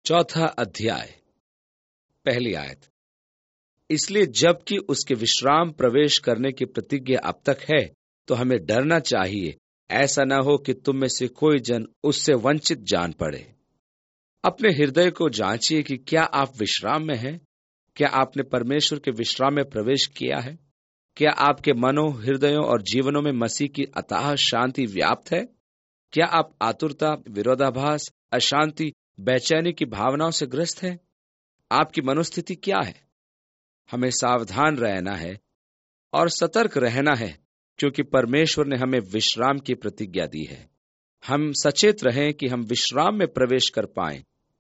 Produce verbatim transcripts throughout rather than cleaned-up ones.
चौथा अध्याय, पहली आयत। इसलिए जबकि उसके विश्राम प्रवेश करने की प्रतिज्ञा अब तक है, तो हमें डरना चाहिए, ऐसा न हो कि तुम में से कोई जन उससे वंचित जान पड़े। अपने हृदय को जांचिए कि क्या आप विश्राम में हैं? क्या आपने परमेश्वर के विश्राम में प्रवेश किया है? क्या आपके मनों, हृदयों और जीवनों में मसीह की अथाह शांति व्याप्त है? क्या आप आतुरता, विरोधाभास, अशांति, बेचैनी की भावनाओं से ग्रस्त हैं? आपकी मनोस्थिति क्या है? हमें सावधान रहना है और सतर्क रहना है, क्योंकि परमेश्वर ने हमें विश्राम की प्रतिज्ञा दी है। हम सचेत रहें कि हम विश्राम में प्रवेश कर पाएं,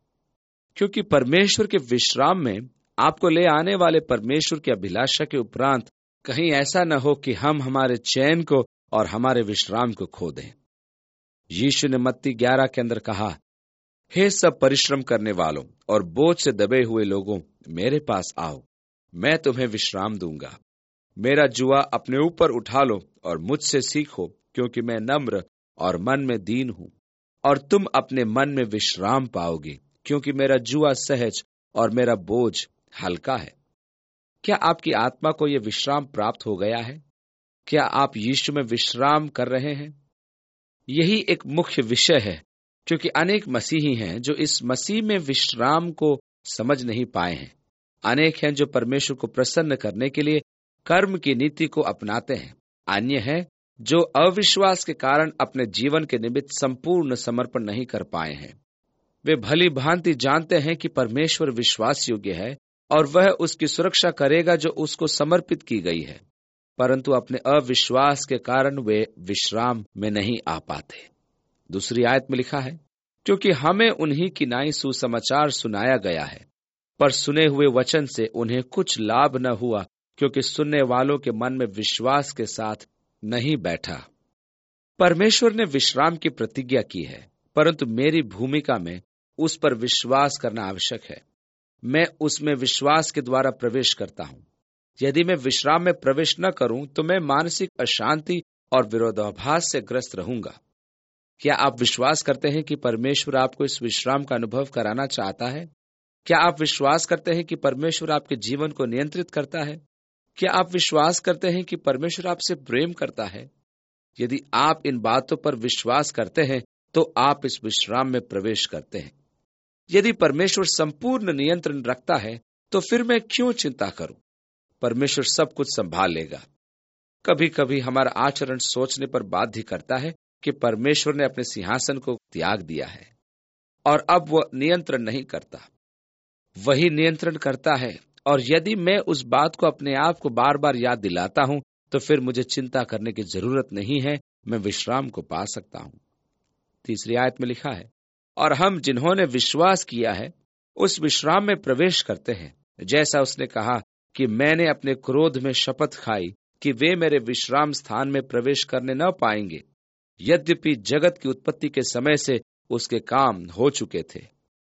क्योंकि परमेश्वर के विश्राम में आपको ले आने वाले परमेश्वर की अभिलाषा के उपरांत कहीं ऐसा न हो कि हम हमारे चैन को और हमारे विश्राम को खो दें। यीशु ने मत्ती ग्यारह के अंदर कहा, हे सब परिश्रम करने वालों और बोझ से दबे हुए लोगों, मेरे पास आओ, मैं तुम्हें विश्राम दूंगा। मेरा जुआ अपने ऊपर उठा लो और मुझसे सीखो, क्योंकि मैं नम्र और मन में दीन हूं, और तुम अपने मन में विश्राम पाओगे, क्योंकि मेरा जुआ सहज और मेरा बोझ हल्का है। क्या आपकी आत्मा को यह विश्राम प्राप्त हो गया है? क्या आप यीशु में विश्राम कर रहे हैं? यही एक मुख्य विषय है, क्योंकि अनेक मसीही हैं जो इस मसीह में विश्राम को समझ नहीं पाए हैं। अनेक हैं जो परमेश्वर को प्रसन्न करने के लिए कर्म की नीति को अपनाते हैं। अन्य हैं जो अविश्वास के कारण अपने जीवन के निमित्त संपूर्ण समर्पण नहीं कर पाए हैं। वे भली भांति जानते हैं कि परमेश्वर विश्वास योग्य है और वह उसकी सुरक्षा करेगा जो उसको समर्पित की गई है, परंतु अपने अविश्वास के कारण वे विश्राम में नहीं आ पाते। दूसरी आयत में लिखा है, क्योंकि हमें उन्हीं की नाई सुसमाचार सुनाया गया है, पर सुने हुए वचन से उन्हें कुछ लाभ न हुआ, क्योंकि सुनने वालों के मन में विश्वास के साथ नहीं बैठा। परमेश्वर ने विश्राम की प्रतिज्ञा की है, परंतु मेरी भूमिका में उस पर विश्वास करना आवश्यक है। मैं उसमें विश्वास के द्वारा प्रवेश करता हूं। यदि मैं विश्राम में प्रवेश न करूं, तो मैं मानसिक अशांति और विरोधाभास से ग्रस्त रहूंगा। क्या आप विश्वास करते हैं कि परमेश्वर आपको इस विश्राम का अनुभव कराना चाहता है? क्या आप विश्वास करते हैं कि परमेश्वर आपके जीवन को नियंत्रित करता है? क्या आप विश्वास करते हैं कि परमेश्वर आपसे प्रेम करता है? यदि आप इन बातों पर विश्वास करते हैं, तो आप इस विश्राम में प्रवेश करते हैं। यदि परमेश्वर संपूर्ण नियंत्रण रखता है, तो फिर मैं क्यों चिंता करूं? परमेश्वर सब कुछ संभाल लेगा। कभी कभी हमारा आचरण सोचने पर बाध्य करता है कि परमेश्वर ने अपने सिंहासन को त्याग दिया है और अब वह नियंत्रण नहीं करता, वही नियंत्रण करता है। और यदि मैं उस बात को अपने आप को बार बार याद दिलाता हूं, तो फिर मुझे चिंता करने की जरूरत नहीं है, मैं विश्राम को पा सकता हूं। तीसरी आयत में लिखा है, और हम जिन्होंने विश्वास किया है उस विश्राम में प्रवेश करते हैं, जैसा उसने कहा कि मैंने अपने क्रोध में शपथ खाई कि वे मेरे विश्राम स्थान में प्रवेश करने न पाएंगे, यद्यपि जगत की उत्पत्ति के समय से उसके काम हो चुके थे।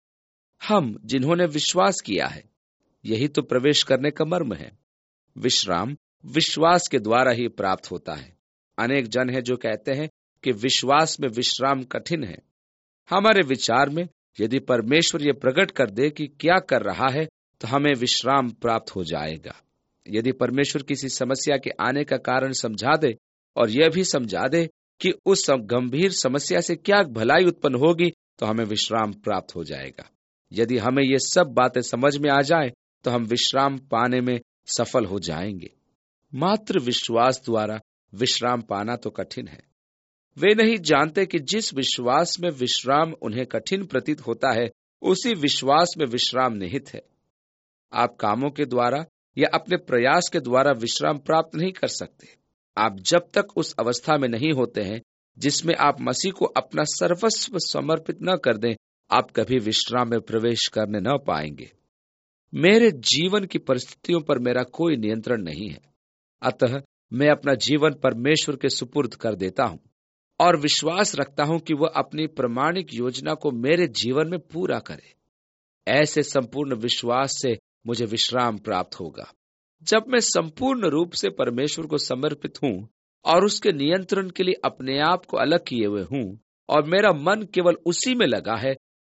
हम जिन्होंने विश्वास किया है, यही तो प्रवेश करने का मर्म है। विश्राम विश्वास के द्वारा ही प्राप्त होता है। अनेक जन हैं जो कहते हैं कि विश्वास में विश्राम कठिन है। हमारे विचार में यदि परमेश्वर ये प्रकट कर दे कि क्या कर रहा है, तो हमें विश्राम प्राप्त हो जाएगा। यदि परमेश्वर किसी समस्या के आने का कारण समझा दे और यह भी समझा दे कि उस गंभीर समस्या से क्या भलाई उत्पन्न होगी, तो हमें विश्राम प्राप्त हो जाएगा। यदि हमें ये सब बातें समझ में आ जाए, तो हम विश्राम पाने में सफल हो जाएंगे। मात्र विश्वास द्वारा विश्राम पाना तो कठिन है। वे नहीं जानते कि जिस विश्वास में विश्राम उन्हें कठिन प्रतीत होता है, उसी विश्वास में विश्राम निहित है। आप कामों के द्वारा या अपने प्रयास के द्वारा विश्राम प्राप्त नहीं कर सकते। आप जब तक उस अवस्था में नहीं होते हैं जिसमें आप मसीह को अपना सर्वस्व समर्पित न कर दें, आप कभी विश्राम में प्रवेश करने न पाएंगे। मेरे जीवन की परिस्थितियों पर मेरा कोई नियंत्रण नहीं है, अतः मैं अपना जीवन परमेश्वर के सुपुर्द कर देता हूं और विश्वास रखता हूं कि वह अपनी प्रमाणिक योजना को मेरे जीवन में पूरा करे। ऐसे संपूर्ण विश्वास से मुझे विश्राम प्राप्त होगा। जब मैं संपूर्ण रूप से परमेश्वर को समर्पित हूं और उसके नियंत्रण के लिए अपने आप को अलग किए हुए हूं और मेरा मन केवल उसी में लगा है,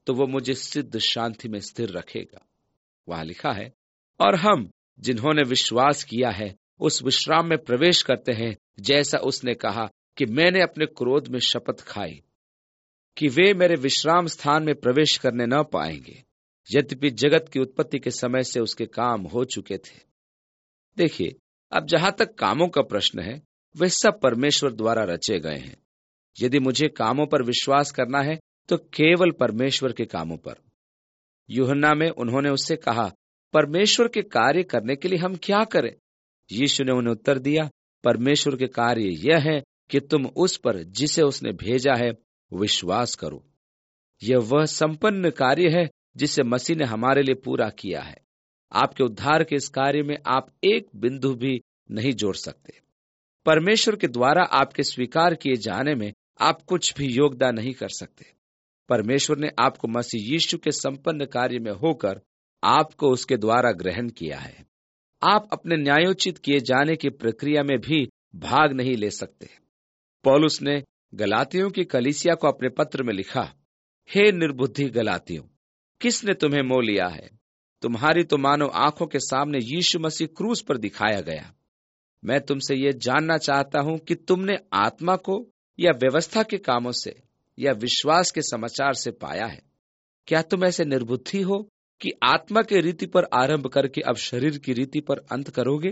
तो वो मुझे सिद्ध शांति में स्थिर रखेगा। वहां लिखा है, और हम जिन्होंने विश्वास किया है उस विश्राम में प्रवेश करते हैं, जैसा उसने कहा कि मैंने अपने क्रोध में शपथ खाई कि वे मेरे विश्राम स्थान में प्रवेश करने न पाएंगे, यद्यपि जगत की उत्पत्ति के समय से उसके काम हो चुके थे। देखिए, अब जहां तक कामों का प्रश्न है, वे सब परमेश्वर द्वारा रचे गए हैं। यदि मुझे कामों पर विश्वास करना है तो केवल परमेश्वर के कामों पर। यूहन्ना में उन्होंने उससे कहा, परमेश्वर के कार्य करने के लिए हम क्या करें? यीशु ने उन्हें उत्तर दिया, परमेश्वर के कार्य यह है कि तुम उस पर जिसे उसने भेजा है विश्वास करो। यह वह संपन्न कार्य है जिसे मसीह ने हमारे लिए पूरा किया है। आपके उद्धार के इस कार्य में आप एक बिंदु भी नहीं जोड़ सकते। परमेश्वर के द्वारा आपके स्वीकार किए जाने में आप कुछ भी योगदान नहीं कर सकते। परमेश्वर ने आपको मसीह यीशु के संपन्न कार्य में होकर आपको उसके द्वारा ग्रहण किया है। आप अपने न्यायोचित किए जाने की प्रक्रिया में भी भाग नहीं ले सकते। पौलुस ने गलातियों की कलीसिया को अपने पत्र में लिखा, हे निर्बुद्धि गलातियों, किसने तुम्हें मोह लिया है? तुम्हारी तो मानो आंखों के सामने यीशु मसीह क्रूस पर दिखाया गया। मैं तुमसे यह जानना चाहता हूं कि तुमने आत्मा को या व्यवस्था के कामों से या विश्वास के समाचार से पाया है? क्या तुम ऐसे निर्बुद्धि हो कि आत्मा के रीति पर आरंभ करके अब शरीर की रीति पर अंत करोगे?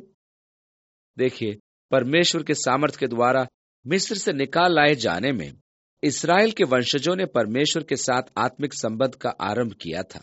देखिए, परमेश्वर के सामर्थ्य के द्वारा मिस्र से निकाल लाए जाने में इस्राएल के वंशजों ने परमेश्वर के साथ आत्मिक संबंध का आरंभ किया था,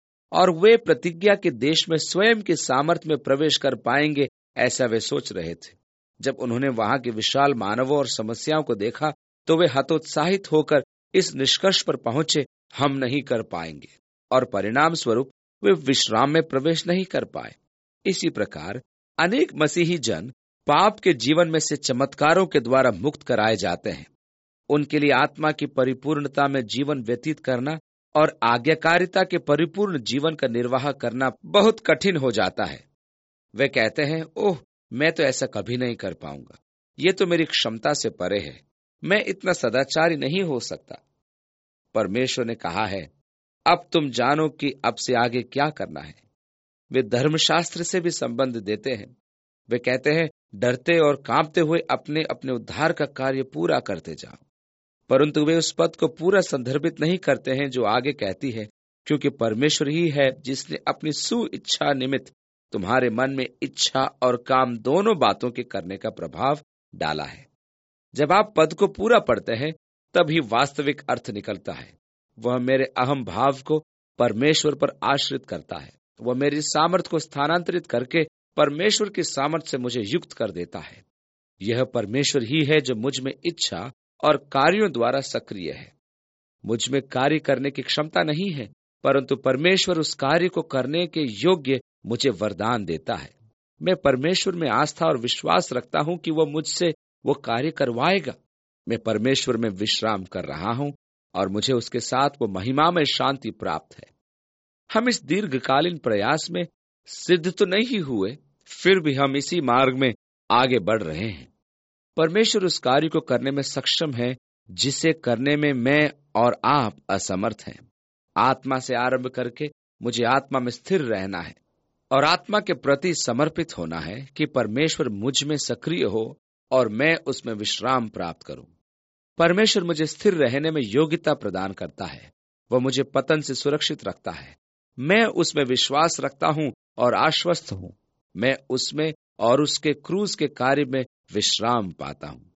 और वे प्रतिज्ञा के देश में स्वयं के सामर्थ्य में प्रवेश कर पाएंगे, ऐसा वे सोच रहे थे। जब उन्होंने वहां के विशाल मानवों और समस्याओं को देखा तो वे हतोत्साहित होकर इस निष्कर्ष पर पहुंचे, हम नहीं कर पाएंगे, और परिणाम स्वरूप वे विश्राम में प्रवेश नहीं कर पाए। इसी प्रकार अनेक मसीही जन पाप के जीवन में से चमत्कारों के द्वारा मुक्त कराए जाते हैं। उनके लिए आत्मा की परिपूर्णता में जीवन व्यतीत करना और आज्ञाकारिता के परिपूर्ण जीवन का निर्वाह करना बहुत कठिन हो जाता है। वे कहते हैं, ओह, मैं तो ऐसा कभी नहीं कर पाऊंगा, ये तो मेरी क्षमता से परे है, मैं इतना सदाचारी नहीं हो सकता। परमेश्वर ने कहा है, अब तुम जानो कि अब से आगे क्या करना है। वे धर्मशास्त्र से भी संबंध देते हैं। वे कहते हैं, डरते और कांपते हुए अपने अपने उद्धार का कार्य पूरा करते जाओ, परंतु वे उस पद को पूरा संदर्भित नहीं करते हैं जो आगे कहती है, क्योंकि परमेश्वर ही है जिसने अपनी सु इच्छा निमित्त तुम्हारे मन में इच्छा और काम दोनों बातों के करने का प्रभाव डाला है। जब आप पद को पूरा पढ़ते हैं तभी वास्तविक अर्थ निकलता है। वह मेरे अहम भाव को परमेश्वर पर आश्रित करता है। वह मेरी सामर्थ्य को स्थानांतरित करके परमेश्वर की सामर्थ्य से मुझे युक्त कर देता है। यह परमेश्वर ही है जो मुझ में इच्छा और कार्यों द्वारा सक्रिय है। मुझ में कार्य करने की क्षमता नहीं है, परंतु परमेश्वर उस कार्य को करने के योग्य मुझे वरदान देता है। मैं परमेश्वर में आस्था और विश्वास रखता हूं कि वह मुझसे वो कार्य करवाएगा। मैं परमेश्वर में विश्राम कर रहा हूं और मुझे उसके साथ वो महिमा में शांति प्राप्त है। हम इस दीर्घकालीन प्रयास में सिद्ध तो नहीं हुए, फिर भी हम इसी मार्ग में आगे बढ़ रहे हैं। परमेश्वर उस कार्य को करने में सक्षम है जिसे करने में मैं और आप असमर्थ हैं। आत्मा से आरंभ करके मुझे आत्मा में स्थिर रहना है और आत्मा के प्रति समर्पित होना है कि परमेश्वर मुझ में सक्रिय हो और मैं उसमें विश्राम प्राप्त करूं। परमेश्वर मुझे स्थिर रहने में योग्यता प्रदान करता है। वह मुझे पतन से सुरक्षित रखता है। मैं उसमें विश्वास रखता हूं और आश्वस्त हूं। मैं उसमें और उसके क्रूस के कार्य में विश्राम पाता हूं।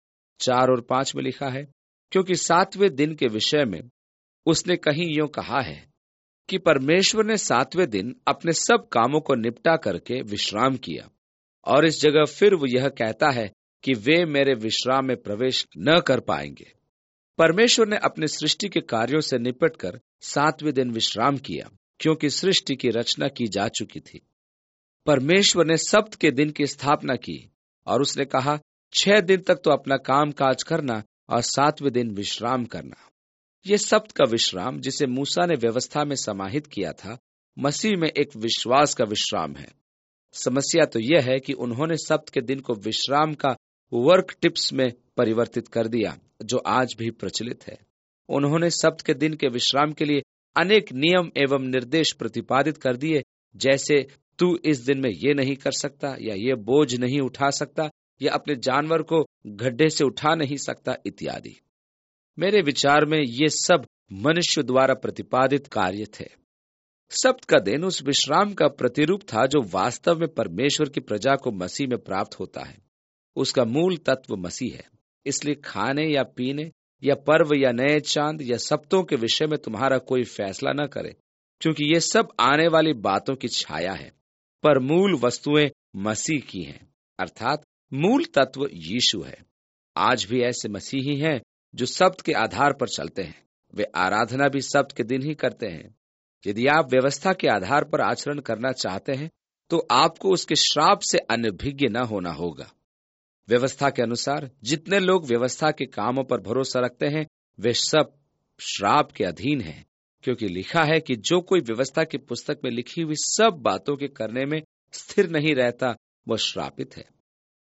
चार और पांच में लिखा है, क्योंकि सातवें दिन के विषय में उसने कहीं यूं कहा है कि परमेश्वर ने सातवें दिन अपने सब कामों को निपटा करके विश्राम किया, और इस जगह फिर वो यह कहता है कि वे मेरे विश्राम में प्रवेश न कर पाएंगे। परमेश्वर ने अपने सृष्टि के कार्यों से निपटकर सातवें दिन विश्राम किया, क्योंकि सृष्टि की रचना की जा चुकी थी। परमेश्वर ने सप्त के दिन की स्थापना की और उसने कहा, छह दिन तक तो अपना काम काज करना और सातवें दिन विश्राम करना। यह सप्त का विश्राम जिसे मूसा ने व्यवस्था में समाहित किया था, मसीह में एक विश्वास का विश्राम है। समस्या तो यह है कि उन्होंने सप्त के दिन को विश्राम का वर्क टिप्स में परिवर्तित कर दिया, जो आज भी प्रचलित है। उन्होंने सप्त के दिन के विश्राम के लिए अनेक नियम एवं निर्देश प्रतिपादित कर दिए, जैसे तू इस दिन में ये नहीं कर सकता, या ये बोझ नहीं उठा सकता, या अपने जानवर को गड्ढे से उठा नहीं सकता इत्यादि। मेरे विचार में ये सब मनुष्य द्वारा प्रतिपादित कार्य थे। सब्त का दिन उस विश्राम का प्रतिरूप था जो वास्तव में परमेश्वर की प्रजा को मसीह में प्राप्त होता है। उसका मूल तत्व मसीह है। इसलिए खाने या पीने या पर्व या नए चांद या सप्तों के विषय में तुम्हारा कोई फैसला न करे, क्योंकि ये सब आने वाली बातों की छाया है, पर मूल वस्तुएं मसीह की हैं, अर्थात मूल तत्व यीशु है। आज भी ऐसे मसीही हैं जो सब्त के आधार पर चलते हैं। वे आराधना भी सब्त के दिन ही करते हैं। यदि आप व्यवस्था के आधार पर आचरण करना चाहते हैं तो आपको उसके श्राप से अनभिज्ञ न होना होगा। व्यवस्था के अनुसार जितने लोग व्यवस्था के कामों पर भरोसा रखते हैं वे सब श्राप के अधीन हैं, क्योंकि लिखा है कि जो कोई व्यवस्था की पुस्तक में लिखी हुई सब बातों के करने में स्थिर नहीं रहता वह श्रापित है।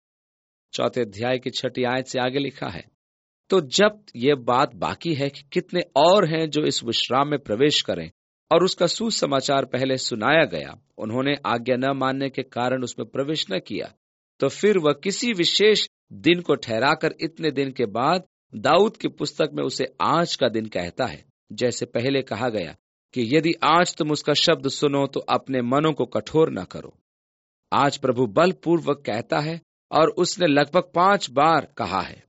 चौथे अध्याय की छठी आयत से आगे लिखा है, तो जब यह बात बाकी है कि कितने और हैं जो इस विश्राम में प्रवेश करें, और उसका सुसमाचार पहले सुनाया गया, उन्होंने आज्ञा न मानने के कारण उसमें प्रवेश न किया, तो फिर वह किसी विशेष दिन को ठहराकर इतने दिन के बाद दाऊद की पुस्तक में उसे आज का दिन कहता है, जैसे पहले कहा गया कि यदि आज तुम उसका शब्द सुनो तो अपने मनों को कठोर न करो। आज प्रभु बलपूर्वक कहता है, और उसने लगभग पांच बार कहा है।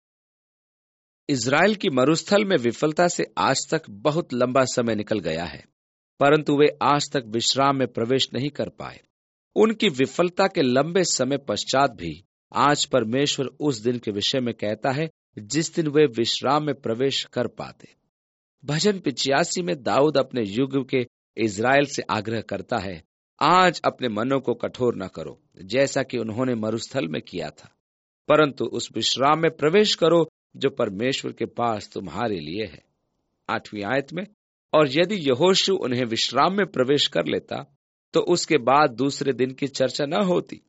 इज़राइल की मरुस्थल में विफलता से आज तक बहुत लंबा समय निकल गया है, परंतु वे आज तक विश्राम में प्रवेश नहीं कर पाए। उनकी विफलता के लंबे समय पश्चात भी आज परमेश्वर उस दिन के विषय में कहता है जिस दिन वे विश्राम में प्रवेश कर पाते। भजन पिचासी में दाऊद अपने युग के इज़राइल से आग्रह करता है, आज अपने मनों को कठोर न करो जैसा कि उन्होंने मरुस्थल में किया था, परंतु उस विश्राम में प्रवेश करो जो परमेश्वर के पास तुम्हारे लिए है। आठवीं आयत में, और यदि यहोशू उन्हें विश्राम में प्रवेश कर लेता तो उसके बाद दूसरे दिन की चर्चा न होती।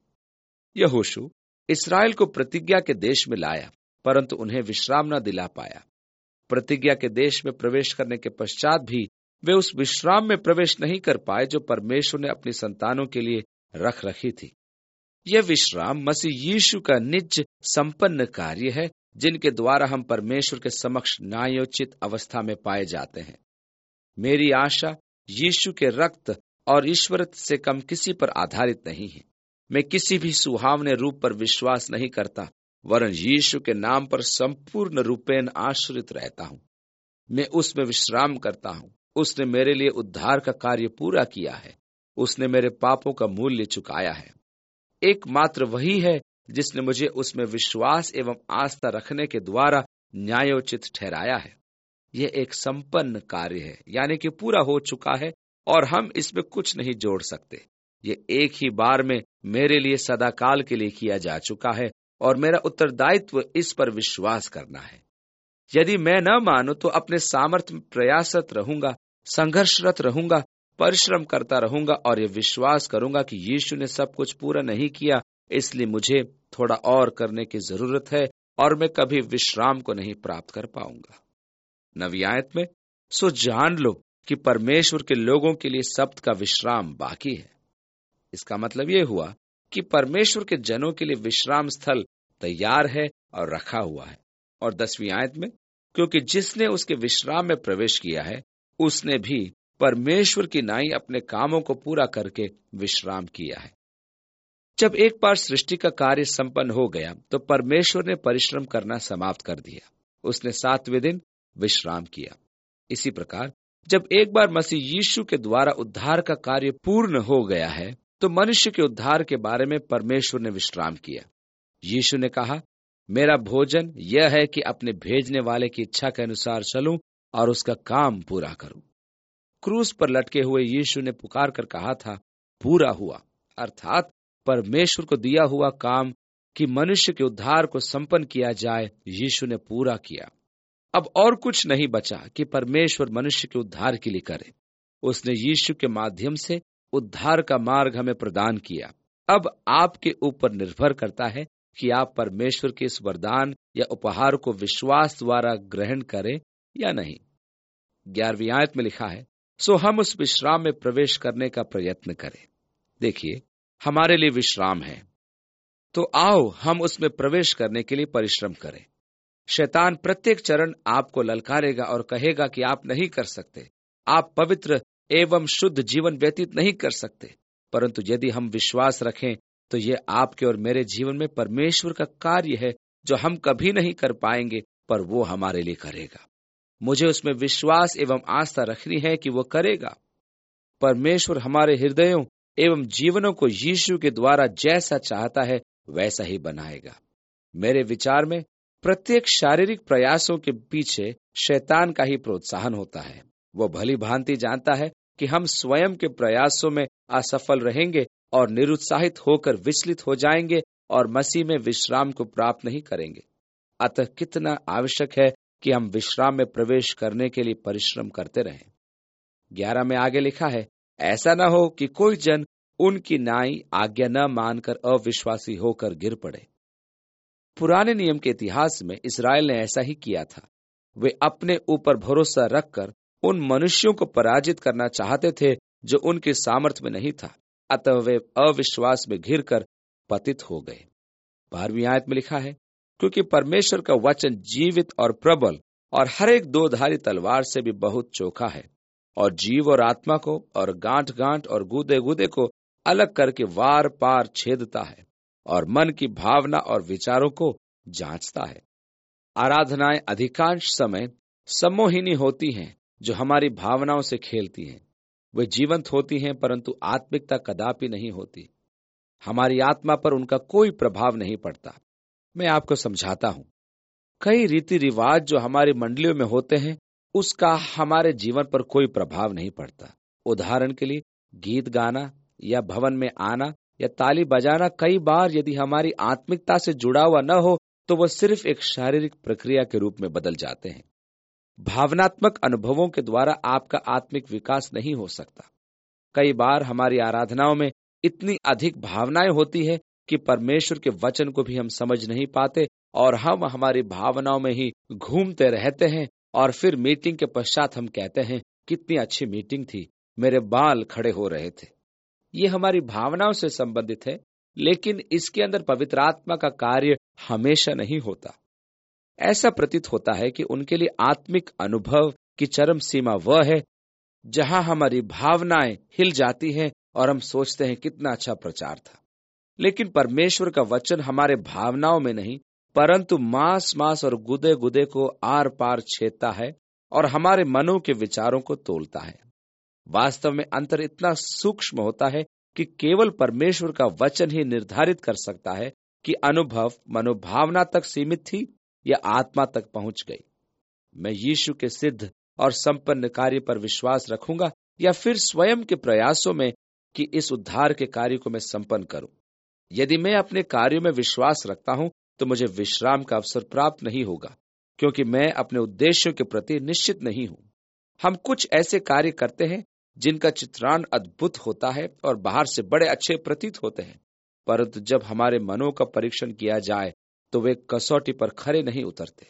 यहोशू इस्राएल को प्रतिज्ञा के देश में लाया, परंतु उन्हें विश्राम न दिला पाया। प्रतिज्ञा के देश में प्रवेश करने के पश्चात भी वे उस विश्राम में प्रवेश नहीं कर पाए जो परमेश्वर ने अपनी संतानों के लिए रख रखी थी। यह विश्राम मसीह यीशु का निज संपन्न कार्य है, जिनके द्वारा हम परमेश्वर के समक्ष न्यायोचित अवस्था में पाए जाते हैं। मेरी आशा यीशु के रक्त और ईश्वरत्व से कम किसी पर आधारित नहीं है। मैं किसी भी सुहावने रूप पर विश्वास नहीं करता, वरन यीशु के नाम पर संपूर्ण रूपेण आश्रित रहता हूँ। मैं उसमें विश्राम करता हूँ। उसने मेरे लिए उद्धार का कार्य पूरा किया है। उसने मेरे पापों का मूल्य चुकाया है। एकमात्र वही है जिसने मुझे उसमें विश्वास एवं आस्था रखने के द्वारा न्यायोचित ठहराया है। यह एक संपन्न कार्य है, यानी कि पूरा हो चुका है और हम इसमें कुछ नहीं जोड़ सकते। ये एक ही बार में मेरे लिए सदाकाल के लिए किया जा चुका है और मेरा उत्तरदायित्व इस पर विश्वास करना है। यदि मैं न मानूं तो अपने सामर्थ्य में प्रयासरत रहूंगा, संघर्षरत रहूंगा, परिश्रम करता रहूंगा और ये विश्वास करूंगा कि यीशु ने सब कुछ पूरा नहीं किया, इसलिए मुझे थोड़ा और करने की जरूरत है और मैं कभी विश्राम को नहीं प्राप्त कर पाऊंगा। नवीं आयत में, सो जान लो कि परमेश्वर के लोगों के लिए सब्त का विश्राम बाकी है। इसका मतलब यह हुआ कि परमेश्वर के जनों के लिए विश्राम स्थल तैयार है और रखा हुआ है। और दसवीं आयत में, क्योंकि जिसने उसके विश्राम में प्रवेश किया है उसने भी परमेश्वर की नाई अपने कामों को पूरा करके विश्राम किया है। जब एक बार सृष्टि का कार्य संपन्न हो गया तो परमेश्वर ने परिश्रम करना समाप्त कर दिया। उसने सातवें दिन विश्राम किया। इसी प्रकार जब एक बार मसीह यीशु के द्वारा उद्धार का कार्य पूर्ण हो गया है तो मनुष्य के उद्धार के बारे में परमेश्वर ने विश्राम किया। यीशु ने कहा, मेरा भोजन यह है कि अपने भेजने वाले की इच्छा के अनुसार चलूं और उसका काम पूरा करूं। क्रूस पर लटके हुए यीशु ने पुकार कर कहा था, पूरा हुआ, अर्थात परमेश्वर को दिया हुआ काम कि मनुष्य के उद्धार को संपन्न किया जाए, यीशु ने पूरा किया। अब और कुछ नहीं बचा कि परमेश्वर मनुष्य के उद्धार के लिए करे। उसने यीशु के माध्यम से उद्धार का मार्ग हमें प्रदान किया। अब आपके ऊपर निर्भर करता है कि आप परमेश्वर के इस वरदान या उपहार को विश्वास द्वारा ग्रहण करें या नहीं। ग्यारहवीं आयत में लिखा है, सो हम उस विश्राम में प्रवेश करने का प्रयत्न करें। देखिए, हमारे लिए विश्राम है, तो आओ हम उसमें प्रवेश करने के लिए परिश्रम करें। शैतान प्रत्येक चरण आपको ललकारेगा और कहेगा कि आप नहीं कर सकते, आप पवित्र एवं शुद्ध जीवन व्यतीत नहीं कर सकते। परंतु यदि हम विश्वास रखें तो ये आपके और मेरे जीवन में परमेश्वर का कार्य है, जो हम कभी नहीं कर पाएंगे, पर वो हमारे लिए करेगा। मुझे उसमें विश्वास एवं आस्था रखनी है कि वो करेगा। परमेश्वर हमारे हृदयों एवं जीवनों को यीशु के द्वारा जैसा चाहता है वैसा ही बनाएगा। मेरे विचार में प्रत्येक शारीरिक प्रयासों के पीछे शैतान का ही प्रोत्साहन होता है। वो भली भांति जानता है कि हम स्वयं के प्रयासों में असफल रहेंगे और निरुत्साहित होकर विचलित हो जाएंगे और मसीह में विश्राम को प्राप्त नहीं करेंगे। अतः कितना आवश्यक है कि हम विश्राम में प्रवेश करने के लिए परिश्रम करते रहें। ग्यारह में आगे लिखा है, ऐसा न हो कि कोई जन उनकी नाई आज्ञा न मानकर अविश्वासी होकर गिर पड़े। पुराने नियम के इतिहास में इस्राएल ने ऐसा ही किया था। वे अपने ऊपर भरोसा रखकर उन मनुष्यों को पराजित करना चाहते थे जो उनके सामर्थ्य में नहीं था। अतः वे अविश्वास में घिरकर पतित हो गए। बारहवीं आयत में लिखा है, क्योंकि परमेश्वर का वचन जीवित और प्रबल और हर एक दो धारी तलवार से भी बहुत चोखा है, और जीव और आत्मा को और गांठ गांठ और गूदे गूदे को अलग करके वार पार छेदता है और मन की भावना और विचारों को जांचता है। आराधनाएं अधिकांश समय सम्मोहिनी होती हैं, जो हमारी भावनाओं से खेलती हैं। वे जीवंत होती हैं, परंतु आत्मिकता कदापि नहीं होती। हमारी आत्मा पर उनका कोई प्रभाव नहीं पड़ता। मैं आपको समझाता हूं। कई रीति रिवाज जो हमारी मंडलियों में होते हैं, उसका हमारे जीवन पर कोई प्रभाव नहीं पड़ता। उदाहरण के लिए, गीत गाना या भवन में आना या ताली बजाना कई बार यदि हमारी आत्मिकता से जुड़ा हुआ न हो तो वह सिर्फ एक शारीरिक प्रक्रिया के रूप में बदल जाते हैं। भावनात्मक अनुभवों के द्वारा आपका आत्मिक विकास नहीं हो सकता। कई बार हमारी आराधनाओं में इतनी अधिक भावनाएं होती है कि परमेश्वर के वचन को भी हम समझ नहीं पाते और हम हमारी भावनाओं में ही घूमते रहते हैं, और फिर मीटिंग के पश्चात हम कहते हैं, कितनी अच्छी मीटिंग थी, मेरे बाल खड़े हो रहे थे। ये हमारी भावनाओं से संबंधित है, लेकिन इसके अंदर पवित्र आत्मा का कार्य हमेशा नहीं होता। ऐसा प्रतीत होता है कि उनके लिए आत्मिक अनुभव की चरम सीमा वह है जहां हमारी भावनाएं हिल जाती हैं और हम सोचते हैं कितना अच्छा प्रचार था। लेकिन परमेश्वर का वचन हमारे भावनाओं में नहीं, परंतु मांस मांस और गुदे गुदे को आर पार छेदता है और हमारे मनों के विचारों को तोलता है। वास्तव में अंतर इतना सूक्ष्म होता है कि केवल परमेश्वर का वचन ही निर्धारित कर सकता है कि अनुभव मनोभावना तक सीमित थी या आत्मा तक पहुंच गई। मैं यीशु के सिद्ध और संपन्न कार्य पर विश्वास रखूंगा या फिर स्वयं के प्रयासों में कि इस उद्धार के कार्य को मैं संपन्न करूं। यदि मैं अपने कार्यों में विश्वास रखता हूं तो मुझे विश्राम का अवसर प्राप्त नहीं होगा, क्योंकि मैं अपने उद्देश्यों के प्रति निश्चित नहीं हूं। हम कुछ ऐसे कार्य करते हैं जिनका चित्रांन अद्भुत होता है और बाहर से बड़े अच्छे प्रतीत होते हैं, परंतु जब हमारे मनों का परीक्षण किया जाए तो वे कसौटी पर खरे नहीं उतरते।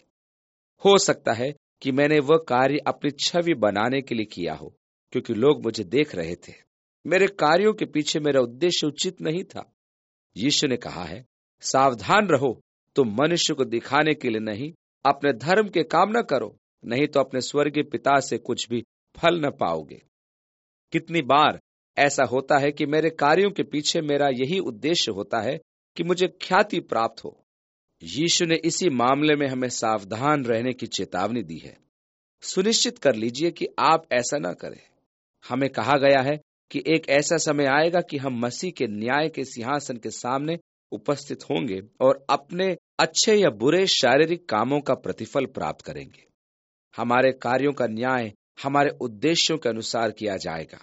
हो सकता है कि मैंने वह कार्य अपनी छवि बनाने के लिए किया हो, क्योंकि लोग मुझे देख रहे थे। मेरे कार्यों के पीछे मेरा उद्देश्य उचित नहीं था। यीशु ने कहा है, सावधान रहो, तुम मनुष्य को दिखाने के लिए नहीं, अपने धर्म के काम न करो, नहीं तो अपने स्वर्गीय पिता से कुछ भी फल न पाओगे। कितनी बार ऐसा होता है कि मेरे कार्यों के पीछे मेरा यही उद्देश्य होता है कि मुझे ख्याति प्राप्त हो। यीशु ने इसी मामले में हमें सावधान रहने की चेतावनी दी है। सुनिश्चित कर लीजिए कि आप ऐसा न करें। हमें कहा गया है कि एक ऐसा समय आएगा कि हम मसीह के न्याय के सिंहासन के सामने उपस्थित होंगे और अपने अच्छे या बुरे शारीरिक कामों का प्रतिफल प्राप्त करेंगे। हमारे कार्यों का न्याय हमारे उद्देश्यों के अनुसार किया जाएगा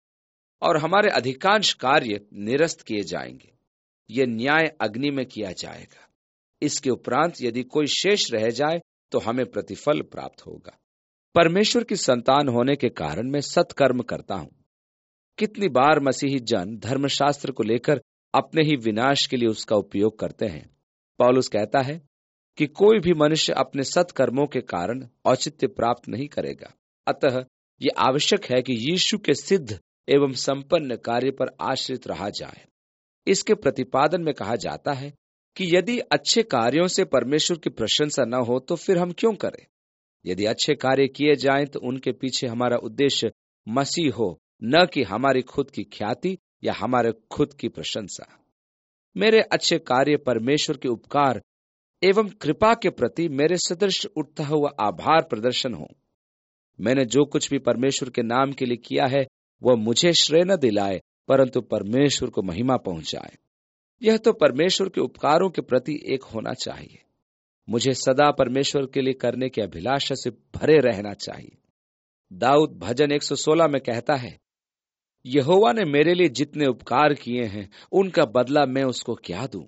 और हमारे अधिकांश कार्य निरस्त किए जाएंगे। यह न्याय अग्नि में किया जाएगा। इसके उपरांत यदि कोई शेष रह जाए तो हमें प्रतिफल प्राप्त होगा। परमेश्वर की संतान होने के कारण मैं सत्कर्म करता हूं। कितनी बार मसीही जन धर्मशास्त्र को लेकर अपने ही विनाश के लिए उसका उपयोग करते हैं। पौलुस कहता है कि कोई भी मनुष्य अपने सत्कर्मों के कारण औचित्य प्राप्त नहीं करेगा। अतः ये आवश्यक है कि यीशु के सिद्ध एवं संपन्न कार्य पर आश्रित रहा जाए। इसके प्रतिपादन में कहा जाता है कि यदि अच्छे कार्यों से परमेश्वर की प्रशंसा न हो तो फिर हम क्यों करें। यदि अच्छे कार्य किए जाएं तो उनके पीछे हमारा उद्देश्य मसीह हो, न कि हमारी खुद की ख्याति या हमारे खुद की प्रशंसा। मेरे अच्छे कार्य परमेश्वर के उपकार एवं कृपा के प्रति मेरे सदृश उठता हुआ आभार प्रदर्शन हो। मैंने जो कुछ भी परमेश्वर के नाम के लिए किया है वह मुझे श्रेय न दिलाए, परंतु परमेश्वर को महिमा पहुंचाए। यह तो परमेश्वर के उपकारों के प्रति एक होना चाहिए। मुझे सदा परमेश्वर के लिए करने की अभिलाषा से भरे रहना चाहिए। दाऊद भजन एक सौ सोलह में कहता है, यहोवा ने मेरे लिए जितने उपकार किए हैं उनका बदला मैं उसको क्या दूं।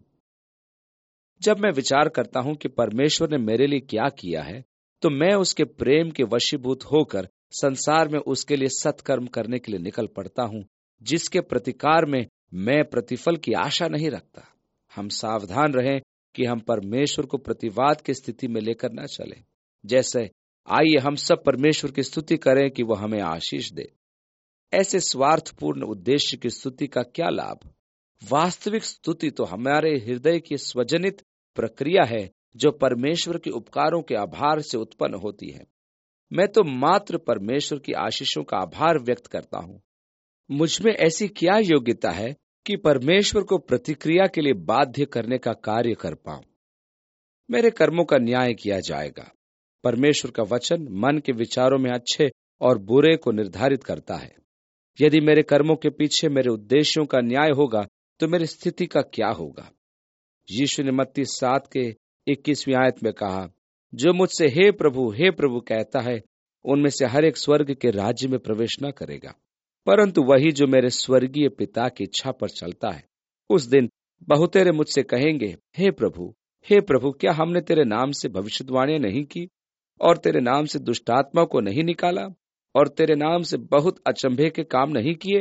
जब मैं विचार करता हूं कि परमेश्वर ने मेरे लिए क्या किया है, तो मैं उसके प्रेम के वशीभूत होकर संसार में उसके लिए सत्कर्म करने के लिए निकल पड़ता हूं, जिसके प्रतिकार में मैं प्रतिफल की आशा नहीं रखता। हम सावधान रहें कि हम परमेश्वर को प्रतिवाद की स्थिति में लेकर न चलें। जैसे आइए हम सब परमेश्वर की स्तुति करें कि वह हमें आशीष दे। ऐसे स्वार्थपूर्ण उद्देश्य की स्तुति का क्या लाभ। वास्तविक स्तुति तो हमारे हृदय की स्वजनित प्रक्रिया है जो परमेश्वर के उपकारों के आभार से उत्पन्न होती है। मैं तो मात्र परमेश्वर की आशीषों का आभार व्यक्त करता हूं। मुझमें ऐसी क्या योग्यता है कि परमेश्वर को प्रतिक्रिया के लिए बाध्य करने का कार्य कर पाऊं। मेरे कर्मों का न्याय किया जाएगा। परमेश्वर का वचन मन के विचारों में अच्छे और बुरे को निर्धारित करता है। यदि मेरे कर्मों के पीछे मेरे उद्देश्यों का न्याय होगा तो मेरी स्थिति का क्या होगा। यीशु ने मत्ती सात के इक्कीसवीं आयत में कहा, जो मुझसे हे प्रभु हे प्रभु कहता है उनमें से हर एक स्वर्ग के राज्य में प्रवेश न करेगा, परंतु वही जो मेरे स्वर्गीय पिता की इच्छा पर चलता है। उस दिन बहुतेरे मुझसे कहेंगे, हे प्रभु हे प्रभु, क्या हमने तेरे नाम से भविष्यवाणियां नहीं की और तेरे नाम से दुष्टात्मा को नहीं निकाला और तेरे नाम से बहुत अचंभे के काम नहीं किए।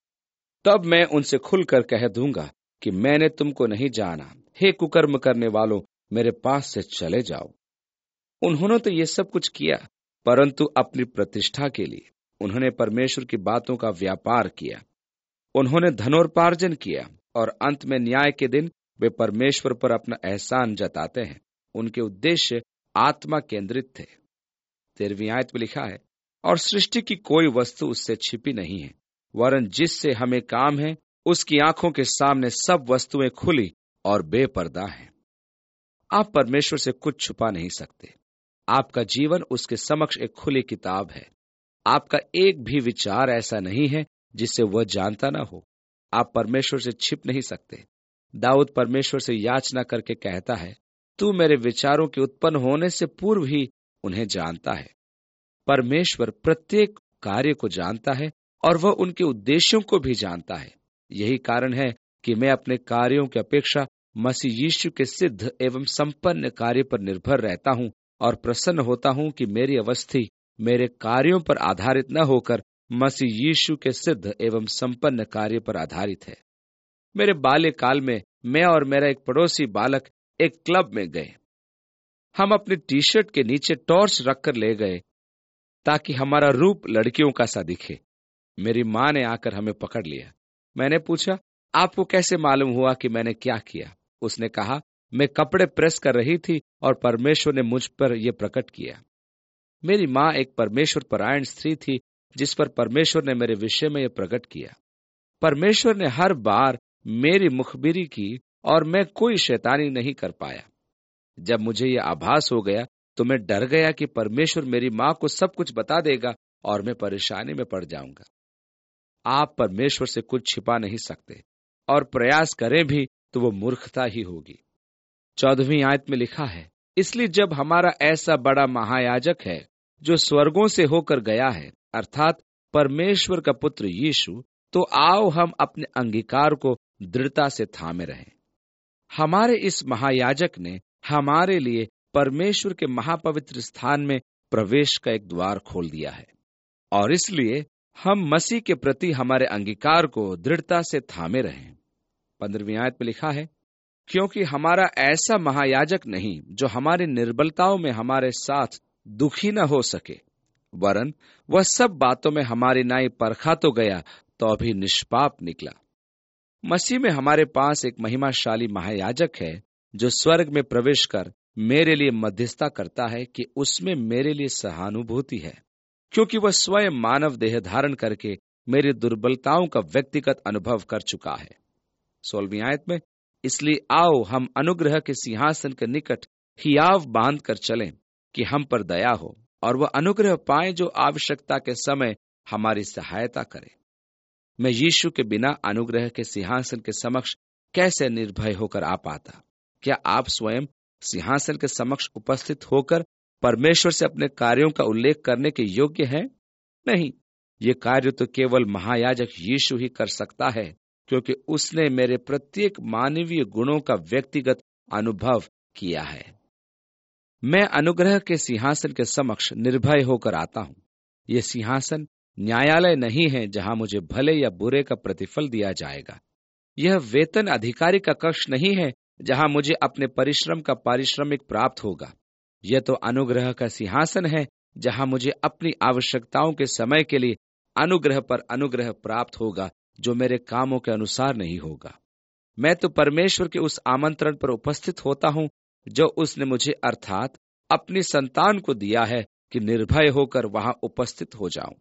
तब मैं उनसे खुलकर कह दूंगा कि मैंने तुमको नहीं जाना। हे कुकर्म करने वालों, मेरे पास से चले जाओ। उन्होंने तो ये सब कुछ किया, परंतु अपनी प्रतिष्ठा के लिए। उन्होंने परमेश्वर की बातों का व्यापार किया। उन्होंने धनोपार्जन किया और अंत में न्याय के दिन वे परमेश्वर पर अपना एहसान जताते हैं। उनके उद्देश्य आत्मा केंद्रित थे। तेरहवीं आयत में लिखा है, और सृष्टि की कोई वस्तु उससे छिपी नहीं है, वरन जिससे हमें काम है उसकी आंखों के सामने सब वस्तुएं खुली और बेपर्दा हैं। आप परमेश्वर से कुछ छुपा नहीं सकते। आपका जीवन उसके समक्ष एक खुली किताब है। आपका एक भी विचार ऐसा नहीं है जिसे वह जानता ना हो। आप परमेश्वर से छिप नहीं सकते। दाऊद परमेश्वर से याचना करके कहता है, तू मेरे विचारों के उत्पन्न होने से पूर्व ही उन्हें जानता है। परमेश्वर प्रत्येक कार्य को जानता है और वह उनके उद्देश्यों को भी जानता है। यही कारण है कि मैं अपने कार्यों की अपेक्षा मसीह यीशु के सिद्ध एवं संपन्न कार्य पर निर्भर रहता हूं और प्रसन्न होता हूं कि मेरी अवस्थी मेरे कार्यों पर आधारित न होकर मसीह यीशु के सिद्ध एवं संपन्न कार्य पर आधारित है। मेरे बाल्यकाल में मैं और मेरा एक पड़ोसी बालक एक क्लब में गए। हम अपने टी शर्ट के नीचे टॉर्च रखकर ले गए ताकि हमारा रूप लड़कियों का सा दिखे। मेरी माँ ने आकर हमें पकड़ लिया। मैंने पूछा, आपको कैसे मालूम हुआ कि मैंने क्या किया? उसने कहा, मैं कपड़े प्रेस कर रही थी और परमेश्वर ने मुझ पर यह प्रकट किया। मेरी माँ एक परमेश्वर परायण स्त्री थी जिस पर परमेश्वर ने मेरे विषय में यह प्रकट किया। परमेश्वर ने हर बार मेरी मुखबिरी की और मैं कोई शैतानी नहीं कर पाया। जब मुझे यह आभास हो गया तो मैं डर गया कि परमेश्वर मेरी माँ को सब कुछ बता देगा और मैं परेशानी में पड़ जाऊंगा। आप परमेश्वर से कुछ छिपा नहीं सकते और प्रयास करें भी तो वो मूर्खता ही होगी। चौदहवीं आयत में लिखा है, इसलिए जब हमारा ऐसा बड़ा महायाजक है जो स्वर्गों से होकर गया है, अर्थात परमेश्वर का पुत्र यीशु, तो आओ हम अपने अंगीकार को दृढ़ता से थामे रहें। हमारे इस महायाजक ने हमारे लिए परमेश्वर के महापवित्र स्थान में प्रवेश का एक द्वार खोल दिया है और इसलिए हम मसीह के प्रति हमारे अंगीकार को दृढ़ता से थामे रहें। पंद्रहवीं आयत में लिखा है, क्योंकि हमारा ऐसा महायाजक नहीं जो हमारी निर्बलताओं में हमारे साथ दुखी न हो सके, वरन वह सब बातों में हमारी नाई परखा तो गया तो भी निष्पाप निकला। मसीह में हमारे पास एक महिमाशाली महायाजक है जो स्वर्ग में प्रवेश कर मेरे लिए मध्यस्थता करता है कि उसमें मेरे लिए सहानुभूति है, क्योंकि वह स्वयं मानव देह धारण करके मेरी दुर्बलताओं का व्यक्तिगत अनुभव कर चुका है। सोलहवीं आयत में, इसलिए आओ हम अनुग्रह के सिंहासन के निकट हियाव बांध कर चलें कि हम पर दया हो और वह अनुग्रह पाए जो आवश्यकता के समय हमारी सहायता करे। मैं यीशु के बिना अनुग्रह के सिंहासन के समक्ष कैसे निर्भय होकर आ पाता? क्या आप स्वयं सिंहासन के समक्ष उपस्थित होकर परमेश्वर से अपने कार्यों का उल्लेख करने के योग्य हैं? नहीं, ये कार्य तो केवल महायाजक यीशु ही कर सकता है, क्योंकि उसने मेरे प्रत्येक मानवीय गुणों का व्यक्तिगत अनुभव किया है। मैं अनुग्रह के सिंहासन के समक्ष निर्भय होकर आता हूं। यह सिंहासन न्यायालय नहीं है जहां मुझे भले या बुरे का प्रतिफल दिया जाएगा। यह वेतन अधिकारी का कक्ष नहीं है जहां मुझे अपने परिश्रम का पारिश्रमिक प्राप्त होगा। यह तो अनुग्रह का सिंहासन है जहां मुझे अपनी आवश्यकताओं के समय के लिए अनुग्रह पर अनुग्रह प्राप्त होगा, जो मेरे कामों के अनुसार नहीं होगा। मैं तो परमेश्वर के उस आमंत्रण पर उपस्थित होता हूं जो उसने मुझे अर्थात अपनी संतान को दिया है कि निर्भय होकर वहां उपस्थित हो जाऊं।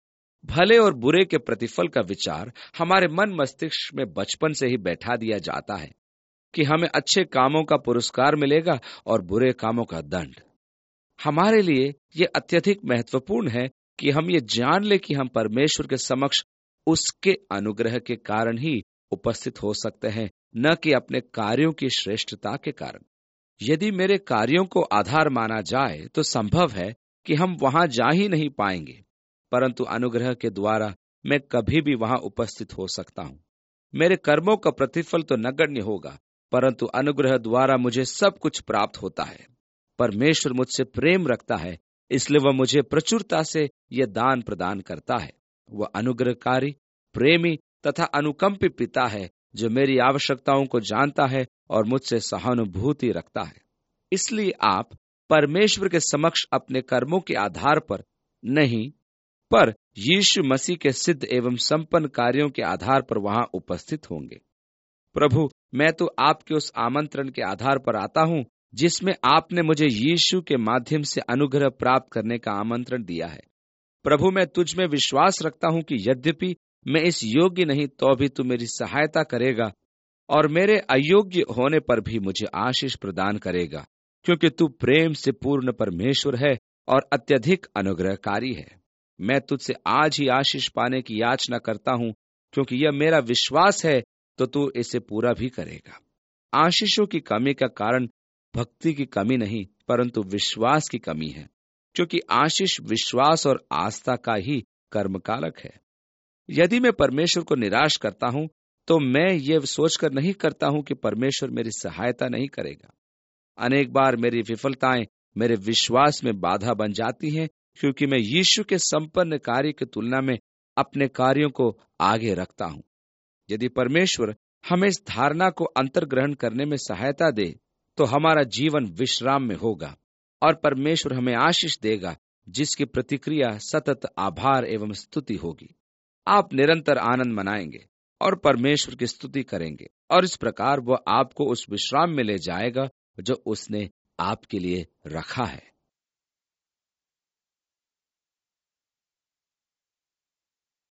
भले और बुरे के प्रतिफल का विचार हमारे मन मस्तिष्क में बचपन से ही बैठा दिया जाता है कि हमें अच्छे कामों का पुरस्कार मिलेगा और बुरे कामों का दंड। हमारे लिए यह अत्यधिक महत्वपूर्ण है कि हम ये जान ले कि हम परमेश्वर के समक्ष उसके अनुग्रह के कारण ही उपस्थित हो सकते हैं, न कि अपने कार्यों की श्रेष्ठता के कारण। यदि मेरे कार्यों को आधार माना जाए तो संभव है कि हम वहां जा ही नहीं पाएंगे, परंतु अनुग्रह के द्वारा मैं कभी भी वहां उपस्थित हो सकता हूं। मेरे कर्मों का प्रतिफल तो नगण्य होगा, परंतु अनुग्रह द्वारा मुझे सब कुछ प्राप्त होता है। परमेश्वर मुझसे प्रेम रखता है, इसलिए वह मुझे प्रचुरता से यह दान प्रदान करता है। वह अनुग्रहकारी, प्रेमी तथा अनुकंपी पिता है जो मेरी आवश्यकताओं को जानता है और मुझसे सहानुभूति रखता है। इसलिए आप परमेश्वर के समक्ष अपने कर्मों के आधार पर नहीं, पर यीशु मसीह के सिद्ध एवं संपन्न कार्यों के आधार पर वहां उपस्थित होंगे। प्रभु, मैं तो आपके उस आमंत्रण के आधार पर आता हूं जिसमें आपने मुझे यीशु के माध्यम से अनुग्रह प्राप्त करने का आमंत्रण दिया है। प्रभु, मैं तुझ में विश्वास रखता हूं कि यद्यपि मैं इस योग्य नहीं तो भी तू मेरी सहायता करेगा और मेरे अयोग्य होने पर भी मुझे आशीष प्रदान करेगा, क्योंकि तू प्रेम से पूर्ण परमेश्वर है और अत्यधिक अनुग्रहकारी है। मैं तुझसे आज ही आशीष पाने की याचना करता हूं, क्योंकि यह मेरा विश्वास है तो तू इसे पूरा भी करेगा। आशीषों की कमी का कारण भक्ति की कमी नहीं, परंतु विश्वास की कमी है, क्योंकि आशीष विश्वास और आस्था का ही कर्मकालक है। यदि मैं परमेश्वर को निराश करता हूं तो मैं ये सोचकर नहीं करता हूं कि परमेश्वर मेरी सहायता नहीं करेगा। अनेक बार मेरी विफलताएं मेरे विश्वास में बाधा बन जाती हैं, क्योंकि मैं यीशु के संपन्न कार्य की तुलना में अपने कार्यों को आगे रखता हूं। यदि परमेश्वर हमें इस धारणा को अंतर्ग्रहण करने में सहायता दे तो हमारा जीवन विश्राम में होगा और परमेश्वर हमें आशीष देगा, जिसकी प्रतिक्रिया सतत आभार एवं स्तुति होगी। आप निरंतर आनंद मनाएंगे और परमेश्वर की स्तुति करेंगे, और इस प्रकार वह आपको उस विश्राम में ले जाएगा जो उसने आपके लिए रखा है।